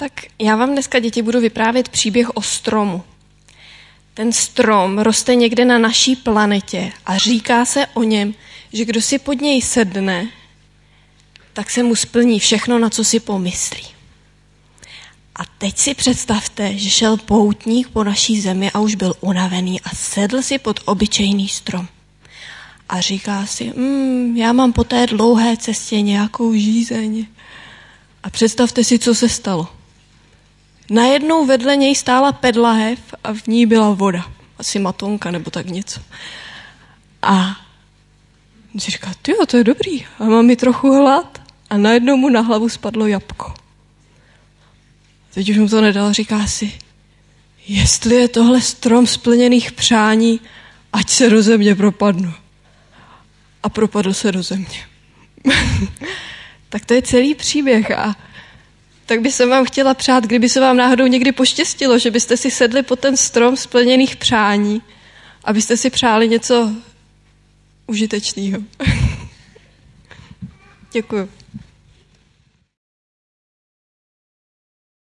Tak já vám dneska, děti, budu vyprávět příběh o stromu. Ten strom roste někde na naší planetě a říká se o něm, že kdo si pod něj sedne, tak se mu splní všechno, na co si pomyslí. A teď si představte, že šel poutník po naší zemi a už byl unavený a sedl si pod obyčejný strom. A říká si, já mám po té dlouhé cestě nějakou žízeň. A představte si, co se stalo. Najednou vedle něj stála pedlahev a v ní byla voda. Asi matonka nebo tak něco. A on si říká, tyjo, to je dobrý. A mám mi trochu hlad. A najednou mu na hlavu spadlo jabko. Teď už mu to nedal, říká si, jestli je tohle strom splněných přání, ať se do země propadnu. A propadl se do země. Tak to je celý příběh a tak by se vám chtěla přát, kdyby se vám náhodou někdy poštěstilo, že byste si sedli pod ten strom splněných přání, abyste si přáli něco užitečného. Děkuju.